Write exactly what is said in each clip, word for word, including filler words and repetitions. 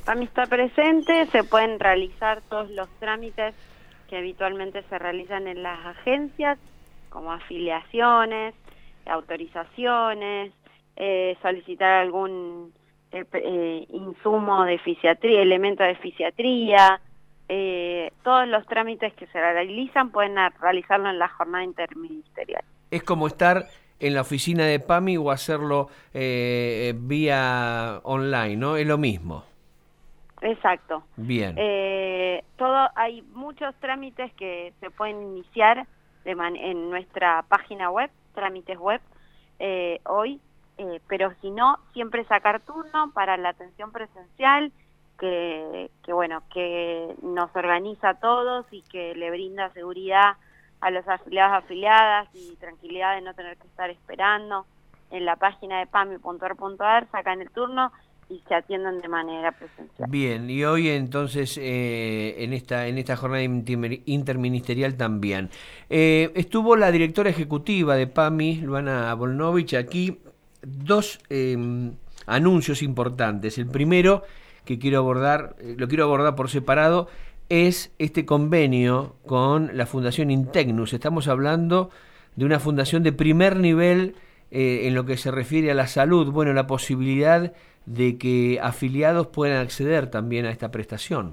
PAMI está presente, se pueden realizar todos los trámites que habitualmente se realizan en las agencias, como afiliaciones, autorizaciones, eh, solicitar algún eh, eh, insumo de fisiatría, elemento de fisiatría, eh, todos los trámites que se realizan pueden realizarlo en la jornada interministerial. Es como estar en la oficina de PAMI o hacerlo eh, vía online, ¿no? Es lo mismo. Exacto. Bien. Eh, todo, hay muchos trámites que se pueden iniciar de man en nuestra página web, trámites web, eh, hoy, eh, pero si no, siempre sacar turno para la atención presencial, que, que bueno, que nos organiza a todos y que le brinda seguridad a los afiliados, afiliadas y tranquilidad de no tener que estar esperando. En la página de pami punto org punto ar sacan el turno y se atienden de manera presencial. Bien, y hoy entonces eh, en esta en esta jornada interministerial también. Eh, estuvo la directora ejecutiva de PAMI, Luana Volnovich, aquí. Dos eh, anuncios importantes. El primero, que quiero abordar, lo quiero abordar por separado, es este convenio con la Fundación Integnus. Estamos hablando de una fundación de primer nivel eh, en lo que se refiere a la salud. Bueno, la posibilidad de que afiliados puedan acceder también a esta prestación.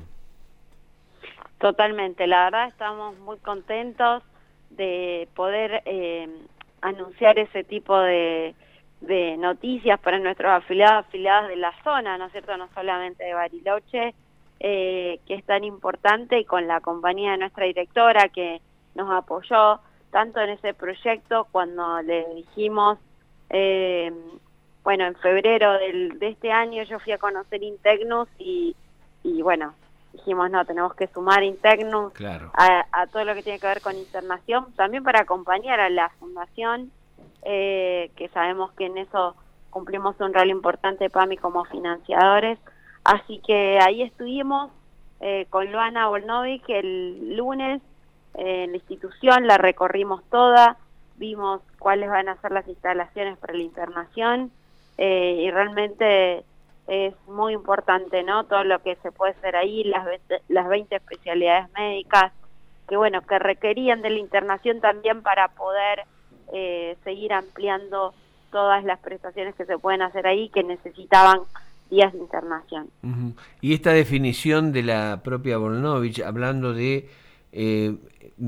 Totalmente, la verdad estamos muy contentos de poder eh, anunciar ese tipo de, de noticias para nuestros afiliados, afiliadas de la zona, ¿no es cierto?, no solamente de Bariloche, eh, que es tan importante, y con la compañía de nuestra directora que nos apoyó tanto en ese proyecto cuando le dijimos... Eh, Bueno, en febrero del, de este año yo fui a conocer Integnus y, y bueno, dijimos, no, tenemos que sumar Integnus claro. a, a todo lo que tiene que ver con internación, también para acompañar a la fundación, eh, que sabemos que en eso cumplimos un rol importante PAMI como financiadores. Así que ahí estuvimos eh, con Luana Volnovich el lunes eh, en la institución, la recorrimos toda, vimos cuáles van a ser las instalaciones para la internación. Eh, y realmente es muy importante, ¿no?, todo lo que se puede hacer ahí, las veinte, las veinte especialidades médicas, que bueno, que requerían de la internación también para poder eh, seguir ampliando todas las prestaciones que se pueden hacer ahí, que necesitaban días de internación. Uh-huh. Y esta definición de la propia Volnovich, hablando de eh,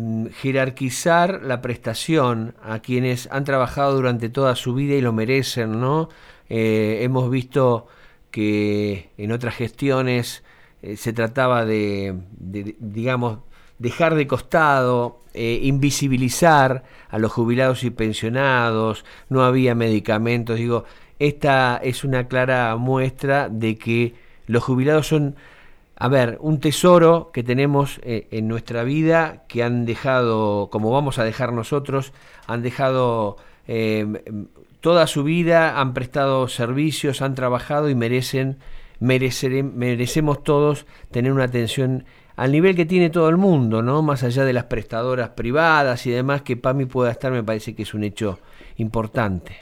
jerarquizar la prestación a quienes han trabajado durante toda su vida y lo merecen, ¿no? Eh, hemos visto que en otras gestiones eh, se trataba de, de, digamos, dejar de costado, eh, invisibilizar a los jubilados y pensionados, no había medicamentos. Digo, esta es una clara muestra de que los jubilados son, a ver, un tesoro que tenemos eh, en nuestra vida, que han dejado, como vamos a dejar nosotros, han dejado eh, toda su vida, han prestado servicios, han trabajado y merecen, merecer, merecemos todos tener una atención al nivel que tiene todo el mundo, ¿no? Más allá de las prestadoras privadas y demás, que PAMI pueda estar, me parece que es un hecho importante.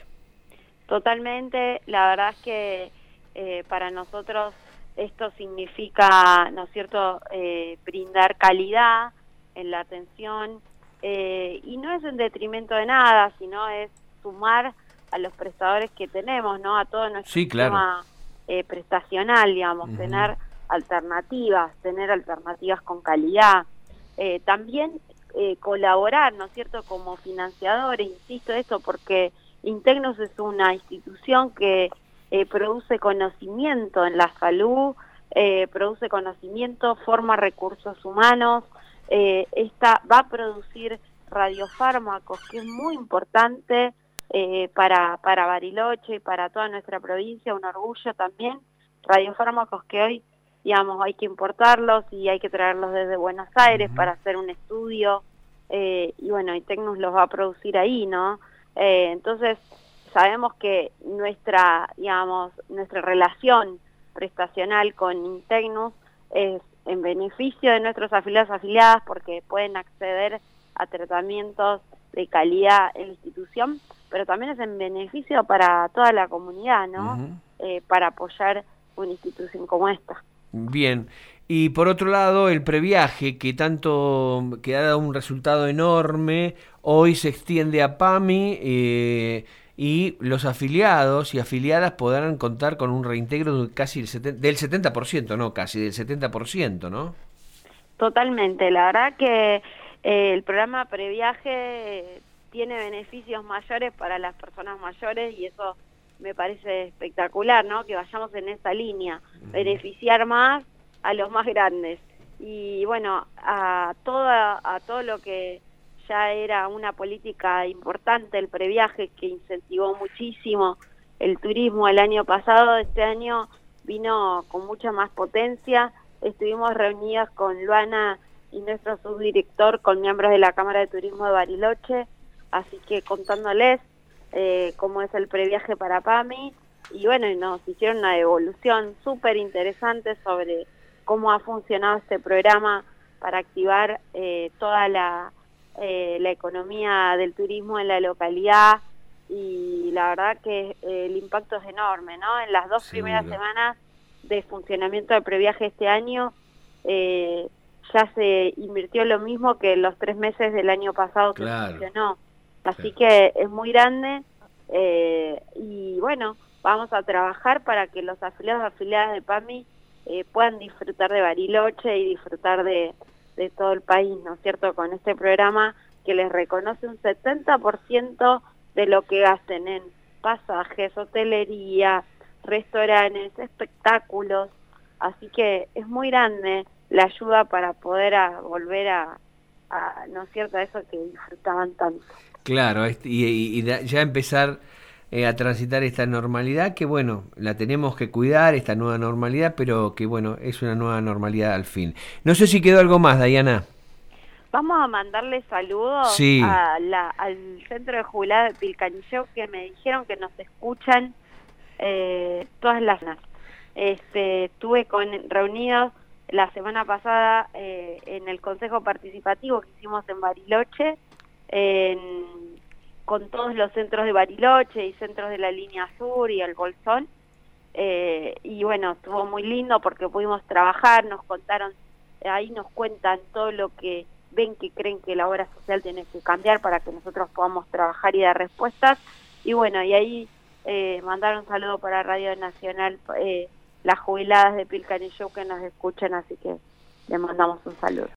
Totalmente, la verdad es que eh, para nosotros esto significa, ¿no es cierto?, eh, brindar calidad en la atención, eh, y no es en detrimento de nada, sino es sumar a los prestadores que tenemos, ¿no?, a todo nuestro sí, claro. sistema eh, prestacional, digamos, uh-huh. tener alternativas, tener alternativas con calidad, eh, también eh, colaborar, ¿no es cierto?, como financiadores, insisto esto, porque Integnus es una institución que eh, produce conocimiento en la salud, eh, produce conocimiento, forma recursos humanos, eh, esta va a producir radiofármacos, que es muy importante eh, para, para Bariloche y para toda nuestra provincia, un orgullo también, radiofármacos que hoy, digamos, hay que importarlos y hay que traerlos desde Buenos Aires uh-huh. para hacer un estudio, eh, y bueno, Integnus los va a producir ahí, ¿no? Eh, entonces, sabemos que nuestra, digamos, nuestra relación prestacional con Integnus es en beneficio de nuestros afiliados afiliadas, porque pueden acceder a tratamientos de calidad en la institución, pero también es en beneficio para toda la comunidad, ¿no? Uh-huh. eh, para apoyar una institución como esta. Bien. Y por otro lado, el previaje, que tanto, que ha dado un resultado enorme, hoy se extiende a PAMI, eh, y los afiliados y afiliadas podrán contar con un reintegro de casi el setenta, del setenta por ciento, no casi, del setenta por ciento, ¿no? Totalmente, la verdad que eh, el programa Previaje tiene beneficios mayores para las personas mayores y eso me parece espectacular, ¿no? Que vayamos en esa línea, beneficiar más a los más grandes. Y bueno, a toda, a todo lo que ya era una política importante, el Previaje, que incentivó muchísimo el turismo el año pasado, este año vino con mucha más potencia. Estuvimos reunidas con Luana y nuestro subdirector, con miembros de la Cámara de Turismo de Bariloche, así que contándoles eh, cómo es el previaje para PAMI, y bueno, nos hicieron una devolución súper interesante sobre cómo ha funcionado este programa para activar eh, toda la, eh, la economía del turismo en la localidad, y la verdad que eh, el impacto es enorme, ¿no? En las dos Seguro. primeras semanas de funcionamiento del previaje este año, eh, ya se invirtió lo mismo que en los tres meses del año pasado que Claro. funcionó. Así Claro. que es muy grande, eh, y bueno, vamos a trabajar para que los afiliados y afiliadas de PAMI eh, puedan disfrutar de Bariloche y disfrutar de, de todo el país, ¿no es cierto?, con este programa que les reconoce un setenta por ciento de lo que gasten en pasajes, hotelería, restaurantes, espectáculos, así que es muy grande la ayuda para poder a, volver a, a, ¿no es cierto?, a eso que disfrutaban tanto. Claro, este, y, y- y da- ya empezar eh, a transitar esta normalidad, que bueno, la tenemos que cuidar, esta nueva normalidad, pero que bueno, es una nueva normalidad al fin. No sé si quedó algo más, Dayana. Vamos a mandarle saludos Sí, a la, al Centro de Jubilados de Pilcanilleu, que me dijeron que nos escuchan eh, todas las semanas. Este, estuve con reunidos la semana pasada eh, en el Consejo Participativo que hicimos en Bariloche, en, con todos los centros de Bariloche y centros de la Línea Sur y el Bolsón, eh, y bueno, estuvo muy lindo porque pudimos trabajar, nos contaron, ahí nos cuentan todo lo que ven que creen que la obra social tiene que cambiar para que nosotros podamos trabajar y dar respuestas, y bueno, y ahí eh, mandar un saludo para Radio Nacional, eh, las jubiladas de Pilcanilleu que nos escuchan, así que le mandamos un saludo.